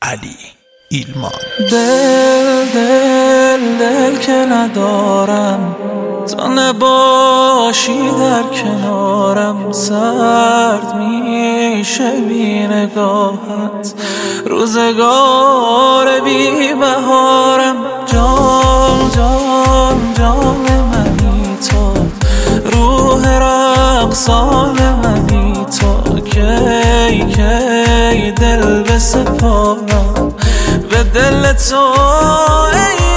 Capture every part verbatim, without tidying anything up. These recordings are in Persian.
علی ایلمان. دل دل دل که ندارم تا نباشی در کنارم، سرد میشه بی نگاهت روزگار بی بهارم. جان جان جان منی تو، روح رقصان منی تو، کی کی دل بسپارم به دل تو ای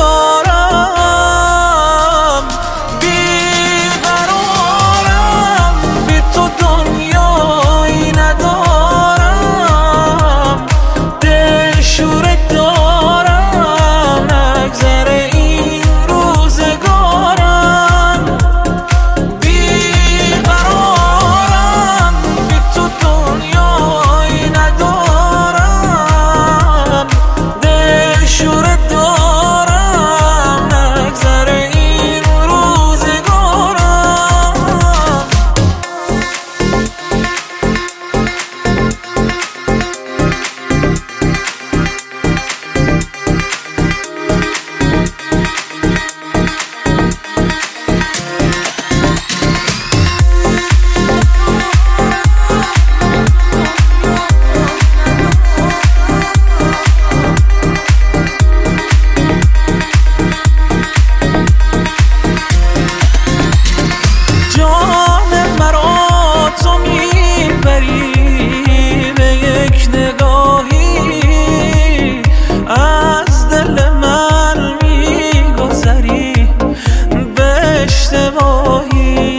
نگارم. بیقرارم بی تو دنیایی ندارم، دلشورت دارم نگذره این روزگارم. بیقرارم بی تو دنیایی ندارم، دلشورت دارم نگذره این روزگارم. جان مرا تو میبری به یک نگاهی، از دل من میگذری به اشتباهی.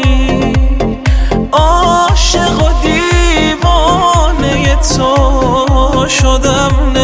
عاشق و دیوانه تو شدم